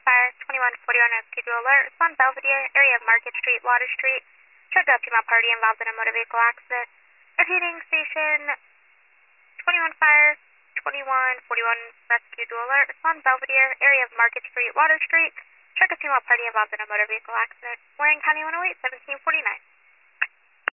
Fire, 2141 rescue to alert. Respond Belvedere, area of Market Street, Water Street. Check out female party involved in a motor vehicle accident. Repeating station 21 Fire, 2141 rescue to alert. Respond Belvedere, area of Market Street, Water Street. Check a female party involved in a motor vehicle accident. Warren County 108, 1749.